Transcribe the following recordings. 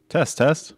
Test, test.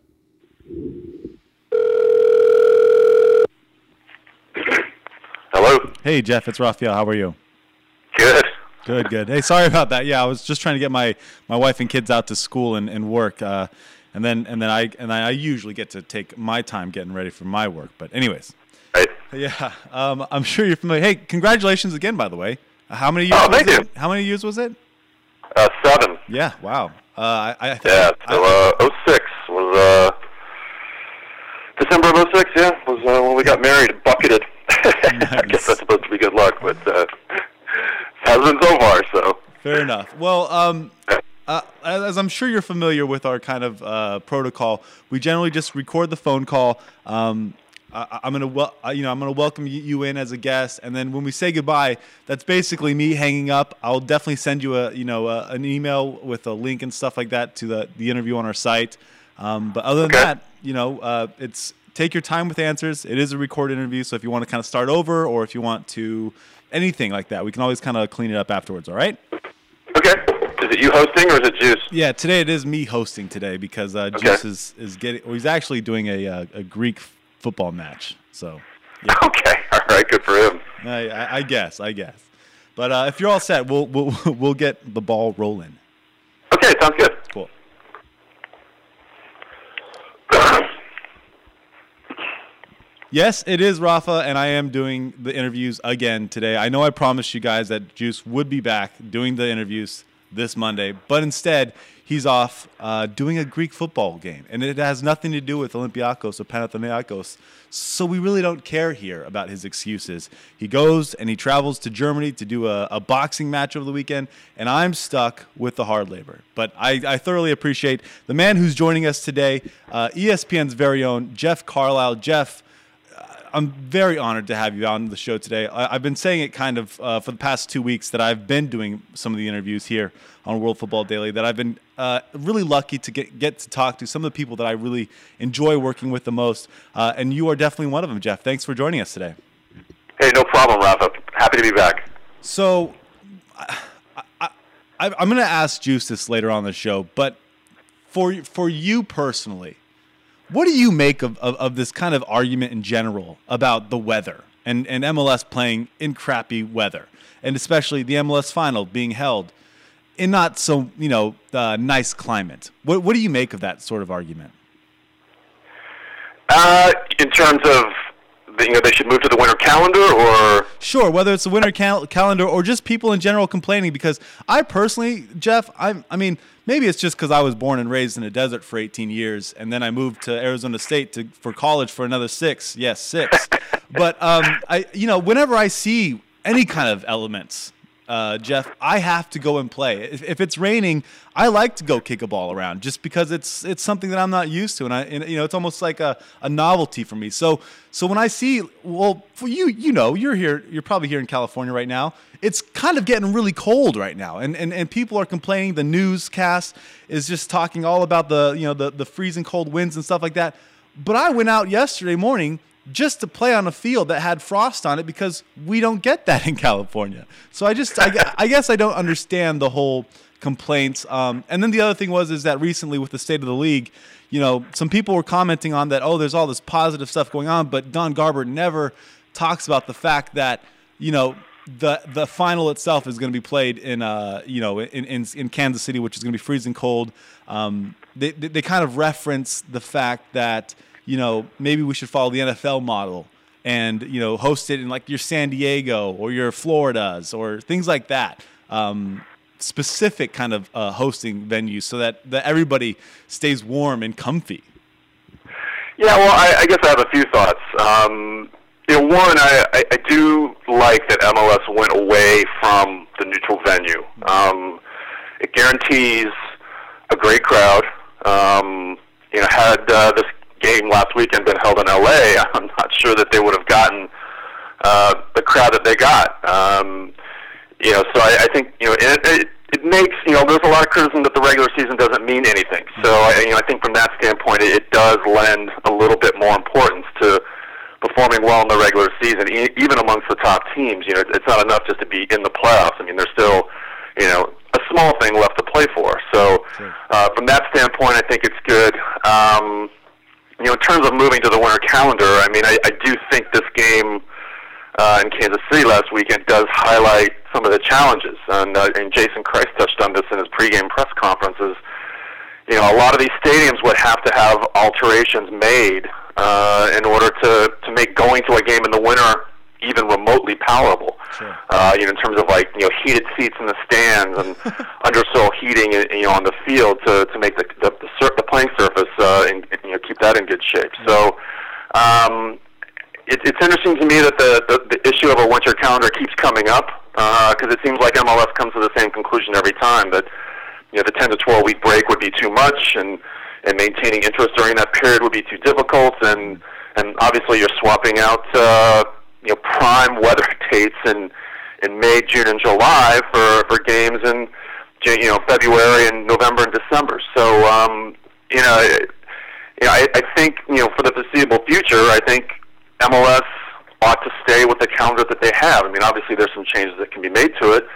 Hello? Hey, Jeff, it's Raphael. How are you? Good. Good. Hey, sorry about that. Yeah, I was just trying to get my wife and kids out to school and work, and then I usually get to take my time getting ready for my work. But anyways, Right. yeah, I'm sure you're familiar. Hey, congratulations again, by the way. How many years? Oh, thank you. How many years was it? 7. Yeah. Wow. Yeah, so 06 was December of 06, yeah, was when we got married and bucketed. I guess that's supposed to be good luck, but hasn't been so far, so. Fair enough. Well, as I'm sure you're familiar with our kind of protocol, we generally just record the phone call. I'm gonna welcome you in as a guest, and then when we say goodbye, that's basically me hanging up. I'll definitely send you an email with a link and stuff like that to the interview on our site. But other than that, it's take your time with answers. It is a recorded interview, so if you want to kind of start over, or if you want to anything like that, we can always kind of clean it up afterwards. All right? Okay. Is it you hosting or is it Juice? Yeah, today it is me hosting today because Juice is getting. Well, he's actually doing a Greek football match. So. Yeah. Okay. All right. Good for him. I guess. But if you're all set, we'll get the ball rolling. Okay. Sounds good. Cool. Yes, it is Rafa, and I am doing the interviews again today. I know I promised you guys that Juice would be back doing the interviews this Monday, but instead he's off doing a Greek football game, and it has nothing to do with Olympiakos or Panathinaikos, so we really don't care here about his excuses. He goes and he travels to Germany to do a boxing match over the weekend, and I'm stuck with the hard labor. But I thoroughly appreciate the man who's joining us today, ESPN's very own Jeff Carlisle. Jeff, I'm very honored to have you on the show today. I've been saying it kind of for the past 2 weeks that I've been doing some of the interviews here on World Football Daily, that I've been really lucky to get to talk to some of the people that I really enjoy working with the most. And you are definitely one of them, Jeff. Thanks for joining us today. Hey, no problem, Rafa. Happy to be back. So I'm going to ask Juice this later on the show, but for you personally, what do you make of this kind of argument in general about the weather and MLS playing in crappy weather, and especially the MLS final being held in not so nice climate? What do you make of that sort of argument? In terms of they should move to the winter calendar, or sure, whether it's the winter calendar or just people in general complaining, because I personally, Jeff, I mean. Maybe it's just because I was born and raised in a desert for 18 years, and then I moved to Arizona State for college for another 6. Yes, 6. But whenever I see any kind of elements, Jeff, I have to go and play. If it's raining, I like to go kick a ball around just because it's something that I'm not used to, and it's almost like a novelty for me. So when I see, well, for you, you're probably here in California right now. It's kind of getting really cold right now, and people are complaining. The newscast is just talking all about the freezing cold winds and stuff like that. But I went out yesterday morning just to play on a field that had frost on it because we don't get that in California. So I guess I don't understand the whole complaints. And then the other thing is that recently with the State of the League, some people were commenting on that. Oh, there's all this positive stuff going on, but Don Garber never talks about the fact that the final itself is going to be played in Kansas City, which is going to be freezing cold. They kind of reference the fact that maybe we should follow the NFL model and host it in like your San Diego or your Floridas or things like that. Specific kind of hosting venues so that everybody stays warm and comfy. Yeah, well, I guess I have a few thoughts. One, I do like that MLS went away from the neutral venue. It guarantees a great crowd. Had this game last weekend been held in LA, I'm not sure that they would have gotten the crowd that they got. So I think it makes there's a lot of criticism that the regular season doesn't mean anything. So I think from that standpoint, it does lend a little bit more importance to performing well in the regular season, even amongst the top teams. It's not enough just to be in the playoffs. I mean, there's still a small thing left to play for. So from that standpoint, I think it's good. In terms of moving to the winter calendar, I mean, I do think this game in Kansas City last weekend does highlight some of the challenges, and Jason Christ touched on this in his pregame press conferences. A lot of these stadiums would have to have alterations made in order to make going to a game in the winter even remotely palatable. Sure. In terms of heated seats in the stands and undersoil heating, on the field to make the playing surface and keep that in good shape. So it's interesting to me that the issue of a winter calendar keeps coming up because it seems like MLS comes to the same conclusion every time that the 10 to 12 week break would be too much and maintaining interest during that period would be too difficult and obviously you're swapping out prime weather dates in May, June, and July for games in February and November and December. So I think for the foreseeable future, I think MLS ought to stay with the calendar that they have. I mean, obviously there's some changes that can be made to it.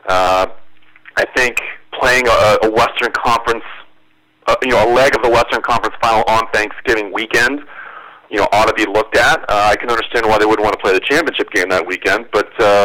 I think playing a Western Conference, a leg of the Western Conference final on Thanksgiving weekend, ought to be looked at. I can understand why they wouldn't want to play the championship game that weekend, but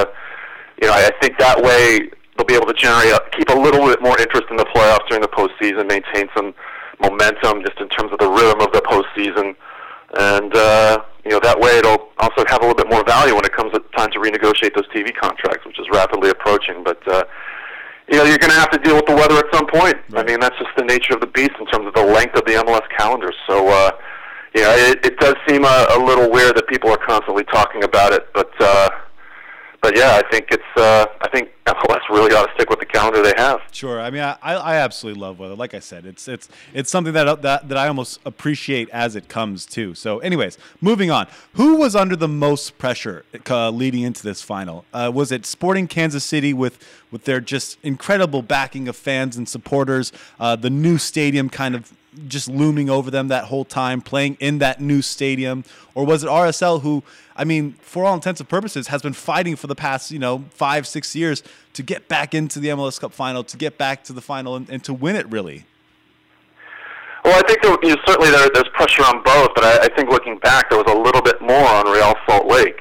I think that way they'll be able to keep a little bit more interest in the playoffs during the postseason, maintain some momentum just in terms of the rhythm of the postseason, and that way it'll also have a little bit more value when it comes time to renegotiate those TV contracts, which is rapidly approaching. But you're going to have to deal with the weather at some point. Right. I mean, that's just the nature of the beast in terms of the length of the MLS calendar. So. It does seem a little weird that people are constantly talking about it, but yeah, I think MLS really ought to stick with the calendar they have. Sure. I mean, I absolutely love weather. Like I said, it's something that I almost appreciate as it comes too. So, anyways, moving on. Who was under the most pressure leading into this final? Was it Sporting Kansas City with their just incredible backing of fans and supporters, the new stadium kind of just looming over them that whole time, playing in that new stadium? Or was it RSL who, I mean, for all intents and purposes, has been fighting for the past, 5-6 years to get back into the MLS Cup final, to get back to the final and to win it, really? Well, I think certainly there's pressure on both, but I think looking back, there was a little bit more on Real Salt Lake.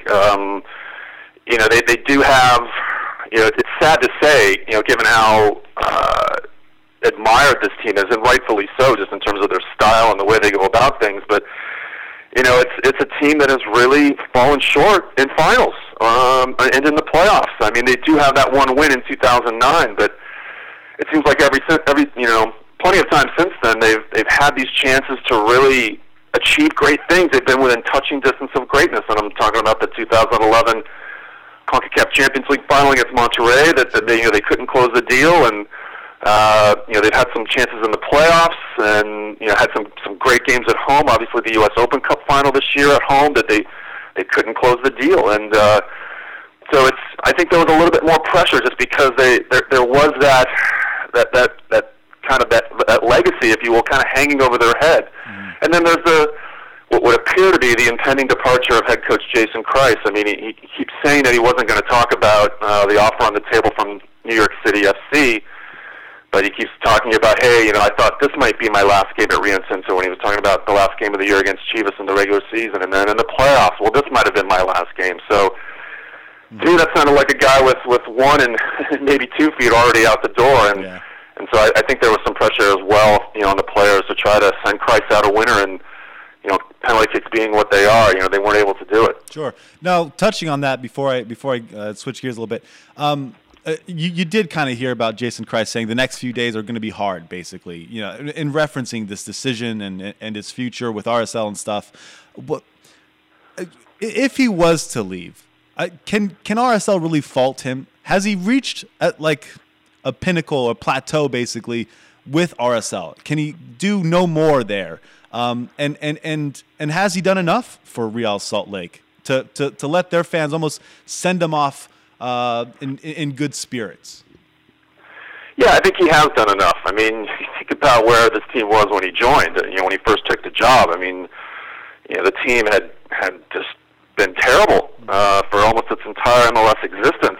They do have, it's sad to say, given how admired this team is, and rightfully so, just in terms of their style and the way they go about things. But it's a team that has really fallen short in finals and in the playoffs. I mean, they do have that one win in 2009, but it seems like plenty of time since then they've had these chances to really achieve great things. They've been within touching distance of greatness, and I'm talking about the 2011 CONCACAF Champions League final against Monterrey. That they couldn't close the deal, and they've had some chances in the playoffs, and had some great games at home. Obviously, the U.S. Open Cup final this year at home that they couldn't close the deal, and so I think there was a little bit more pressure just because there was that kind of that legacy, if you will, kind of hanging over their head. And then there's what would appear to be the impending departure of head coach Jason Christ. I mean, he keeps saying that he wasn't going to talk about the offer on the table from New York City FC. But he keeps talking about, hey, I thought this might be my last game at Rio Tinto when he was talking about the last game of the year against Chivas in the regular season. And then in the playoffs, well, this might have been my last game. So, to me, that sounded like a guy with 1 and maybe 2 feet already out the door. And so I think there was some pressure as well, on the players to try to send Christ out a winner. And, penalty kicks being what they are, they weren't able to do it. Sure. Now, touching on that before I switch gears a little bit, you did kind of hear about Jason Christ saying the next few days are going to be hard, basically, in referencing this decision and its future with RSL and stuff. But if he was to leave, can RSL really fault him? Has he reached a pinnacle or plateau, basically, with RSL? Can he do no more there? And has he done enough for Real Salt Lake to let their fans almost send him off in good spirits? Yeah, I think he has done enough. I mean, you think about where this team was when he joined. When he first took the job. I mean, the team had just been terrible for almost its entire MLS existence.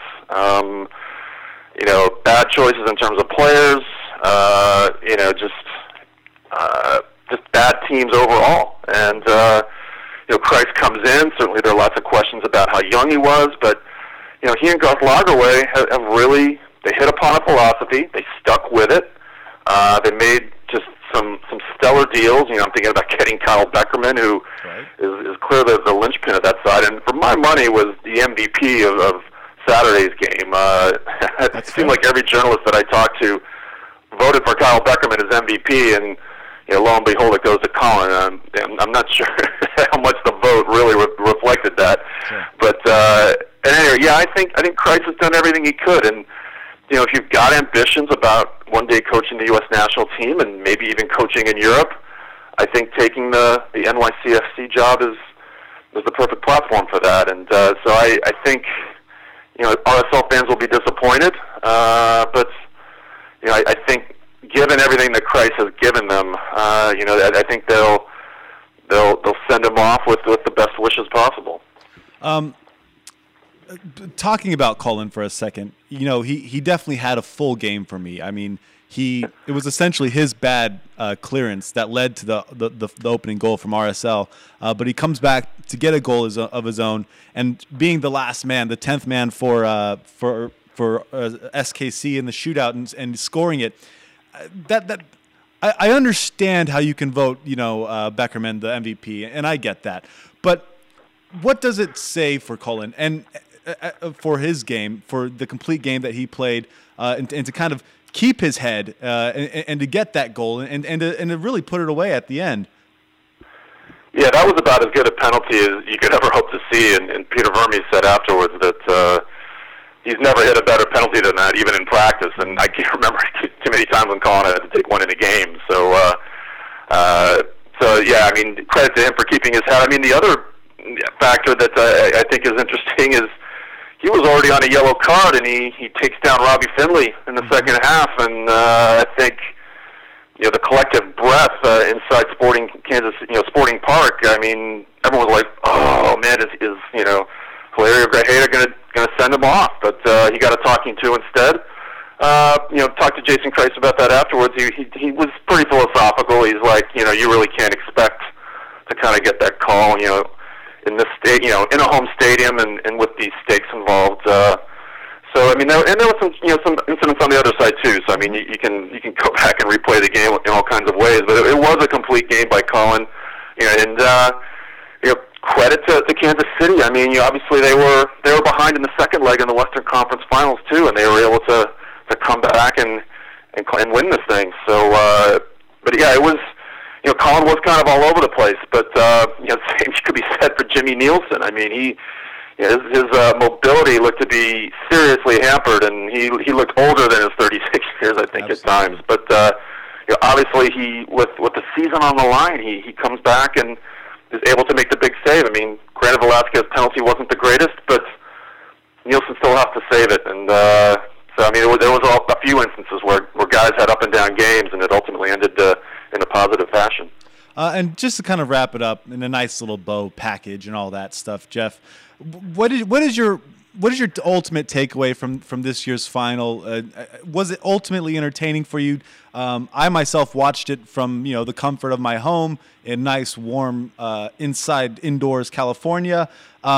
Bad choices in terms of players. just bad teams overall. And Kreis comes in. Certainly, there are lots of questions about how young he was, but he and Garth Lagerwey have really hit upon a philosophy. They stuck with it. They made just some stellar deals. I'm thinking about getting Kyle Beckerman, who is clearly the linchpin of that side, and for my money was the MVP of Saturday's game. It seemed like every journalist that I talked to voted for Kyle Beckerman as MVP, and lo and behold, it goes to Colin. I'm not sure how much the vote really reflected that, but anyway, I think Kreis has done everything he could, and if you've got ambitions about one day coaching the U.S. national team and maybe even coaching in Europe, I think taking the NYCFC job is the perfect platform for that. And so I think RSL fans will be disappointed, but I think given everything that Kreis has given them, I think they'll send him off with the best wishes possible. Talking about Cullen for a second, he definitely had a full game for me. I mean, it was essentially his bad clearance that led to the opening goal from RSL. But he comes back to get a goal of his own, and being the last man, the 10th man for SKC in the shootout and scoring it. I understand how you can vote, Beckerman the MVP, and I get that. But what does it say for Cullen and for his game, for the complete game that he played, and to kind of keep his head and to get that goal and to really put it away at the end? Yeah, that was about as good a penalty as you could ever hope to see. And Peter Vermes said afterwards that he's never hit a better penalty than that, even in practice. And I can't remember too many times when Colin had to take one in a game. So yeah, I mean, credit to him for keeping his head. I mean, the other factor that I think is interesting is he was already on a yellow card, and he takes down Robbie Findlay in the second half, and I think the collective breath inside Sporting Park. I mean, everyone was like, "Oh man, is Hilario Grajeda going to send him off?" But he got a talking to instead. Talked to Jason Kreis about that afterwards. He was pretty philosophical. He's like, you really can't expect to kind of get that call, in this state, in a home stadium and with these stakes involved. So I mean, there was some incidents on the other side too. So I mean, you can go back and replay the game in all kinds of ways. But it was a complete game by Colin, and credit to Kansas City. I mean, obviously they were behind in the second leg in the Western Conference Finals too, and they were able to come back and win this thing. So, but yeah, it was. Colin was kind of all over the place, but the same could be said for Jimmy Nielsen. I mean, his mobility looked to be seriously hampered, and he looked older than his 36 years, I think, Absolutely. At times. But obviously, with the season on the line, he comes back and is able to make the big save. I mean, granted, Velasquez's penalty wasn't the greatest, but Nielsen still has to save it. And so, I mean, there was a few instances where guys had up and down games, and it ultimately ended in a positive fashion. And just to kind of wrap it up in a nice little bow package and all that stuff, Jeff, what is your ultimate takeaway from this year's final? Was it ultimately entertaining for you? I myself watched it from the comfort of my home in nice, warm, indoors California.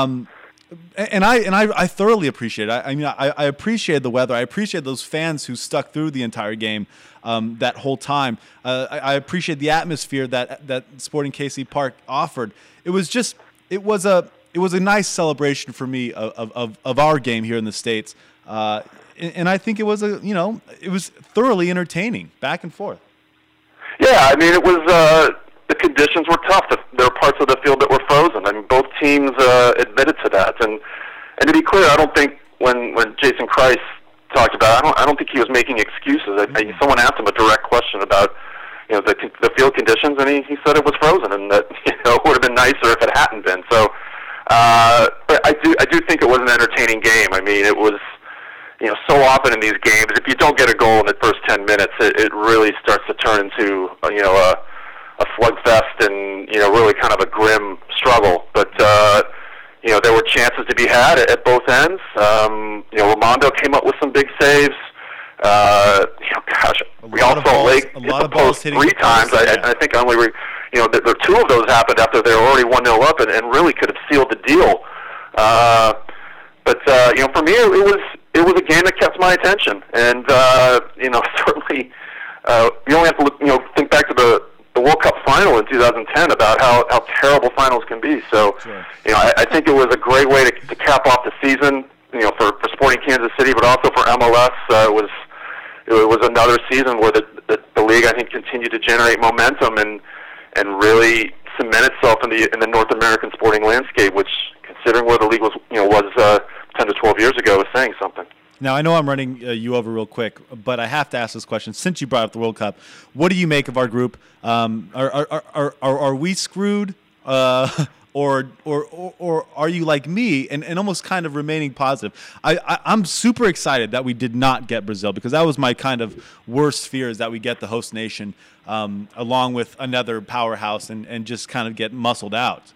And I thoroughly appreciate it. I mean, I appreciate the weather. I appreciate those fans who stuck through the entire game that whole time. I appreciate the atmosphere that Sporting KC Park offered. It was a nice celebration for me of our game here in the States, and I think it was it was thoroughly entertaining, back and forth. Yeah, I mean, it was. The conditions were tough. There were parts of the field that were frozen. I mean, both teams admitted to that. And to be clear, I don't think when Jason Kreis talked about it, I don't think he was making excuses. Someone asked him a direct question about the field conditions, and he said it was frozen, and that it would have been nicer if it hadn't been. So, but I do think it was an entertaining game. I mean, it was so often in these games, if you don't get a goal in the first 10 minutes, it really starts to turn into a slugfest and really kind of a grim struggle. But there were chances to be had at both ends. Raimondo came up with some big saves. Gosh, we all saw Lake hit the post 3 times. I think the 2 of those happened after they were already 1-0 up, and really could have sealed the deal. But for me, it was a game that kept my attention, and certainly you only have to think back to the World Cup final in 2010 about how terrible finals can be. So, sure. I think it was a great way to cap off the season, for Sporting Kansas City, but also for MLS. It was another season where the league, I think, continued to generate momentum and really cement itself in the North American sporting landscape, which, considering where the league was 10 to 12 years ago, is saying something. Now, I know I'm running you over real quick, but I have to ask this question. Since you brought up the World Cup, what do you make of our group? Are we screwed, or are you like me and almost kind of remaining positive? I'm super excited that we did not get Brazil, because that was my kind of worst fear, is that we get the host nation along with another powerhouse and just kind of get muscled out.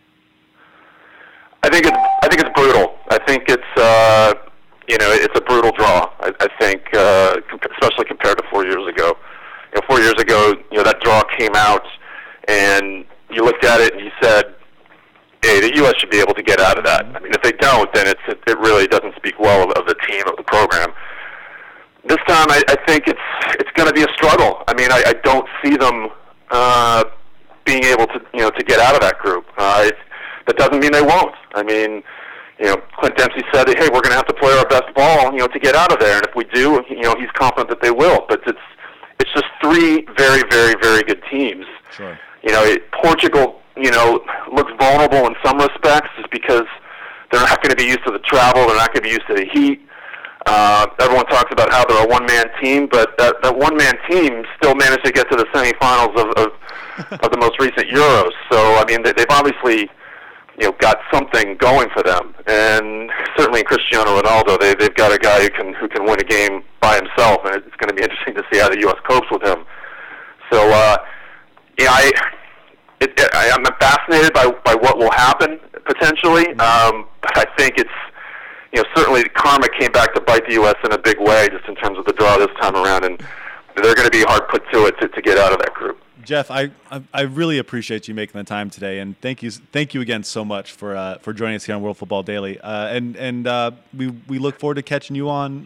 I think it's brutal. I think it's it's a brutal draw. I think, especially compared to 4 years ago. 4 years ago, that draw came out, and you looked at it and you said, "Hey, the U.S. should be able to get out of that." I mean, if they don't, then it really doesn't speak well of the team, of the program. This time, I think it's going to be a struggle. I mean, I don't see them being able to get out of that group. That doesn't mean they won't. I mean, Clint Dempsey said, "Hey, we're going to have to play our best ball, to get out of there." And if we do, he's confident that they will. But it's just 3 very, very, very good teams. Sure. Portugal, looks vulnerable in some respects, just because they're not going to be used to the travel. They're not going to be used to the heat. Everyone talks about how they're a one-man team, but that one-man team still managed to get to the semifinals of the most recent Euros. So, I mean, they've obviously got something going for them, and certainly in Cristiano Ronaldo, they've got a guy who can win a game by himself, and it's going to be interesting to see how the U.S. copes with him. So, I'm fascinated by what will happen potentially, but I think it's certainly karma came back to bite the U.S. in a big way, just in terms of the draw this time around, and they're going to be hard put to it to get out of that group. Jeff, I really appreciate you making the time today, and thank you again so much for joining us here on World Football Daily. We look forward to catching you on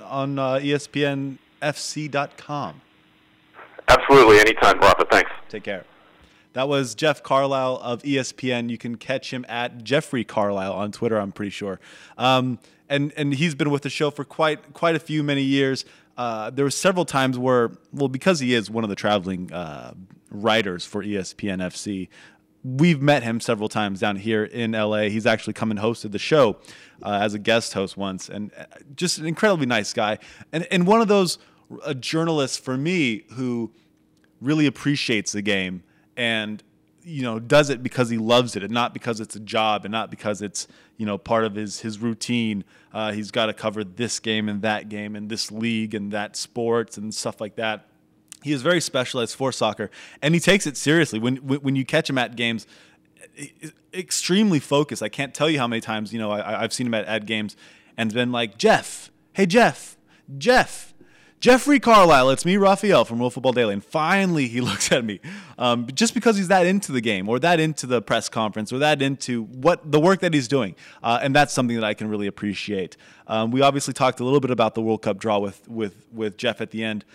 ESPNFC.com. Absolutely, anytime, Rafa. Thanks. Take care. That was Jeff Carlisle of ESPN. You can catch him at Jeffrey Carlisle on Twitter, I'm pretty sure. And he's been with the show for quite many years. There were several times where, because he is one of the traveling writers for ESPN FC, we've met him several times down here in LA. He's actually come and hosted the show as a guest host once, and just an incredibly nice guy. And one of those journalists for me who really appreciates the game and does it because he loves it, and not because it's a job, and not because it's part of his routine. He's got to cover this game and that game and this league and that sports and stuff like that. He is very specialized for soccer, and he takes it seriously. When you catch him at games, extremely focused. I can't tell you how many times I've seen him at games and been like, Jeffrey Carlisle, it's me, Raphael, from World Football Daily. And finally he looks at me, just because he's that into the game, or that into the press conference, or that into the work that he's doing. And that's something that I can really appreciate. We obviously talked a little bit about the World Cup draw with Jeff at the end.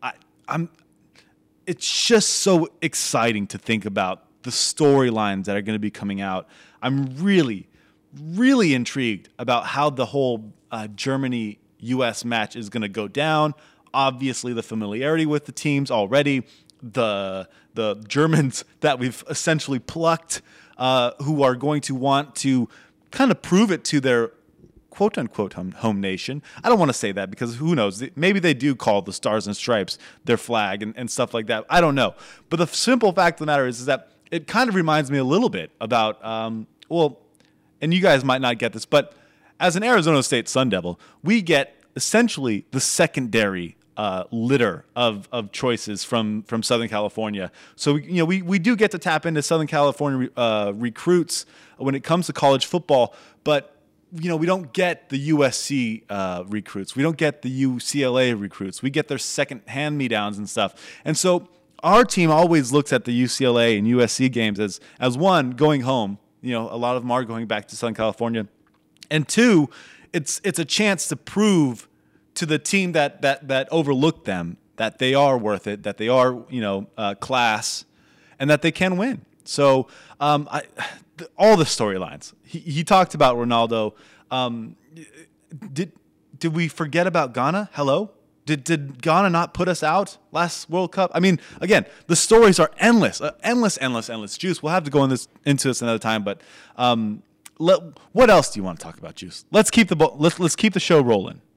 It's just so exciting to think about the storylines that are going to be coming out. I'm really, really intrigued about how the whole Germany-U.S. match is going to go down. Obviously, the familiarity with the teams already, the Germans that we've essentially plucked, who are going to want to kind of prove it to their quote-unquote home nation. I don't want to say that, because who knows? Maybe they do call the Stars and Stripes their flag and stuff like that. I don't know. But the simple fact of the matter is that it kind of reminds me a little bit about, and you guys might not get this, but as an Arizona State Sun Devil, we get essentially the secondary litter of choices from Southern California. So we do get to tap into Southern California recruits when it comes to college football, but we don't get the USC recruits. We don't get the UCLA recruits. We get their second hand-me-downs and stuff. And so our team always looks at the UCLA and USC games as one, going home. A lot of them are going back to Southern California. And two, it's a chance to prove to the team that overlooked them that they are worth it, that they are, class, and that they can win. So all the storylines. He talked about Ronaldo. Did we forget about Ghana? Hello? Did Ghana not put us out last World Cup? I mean, again, the stories are endless. Juice, we'll have to go into this another time, but what else do you want to talk about, Juice? Let's keep the show rolling.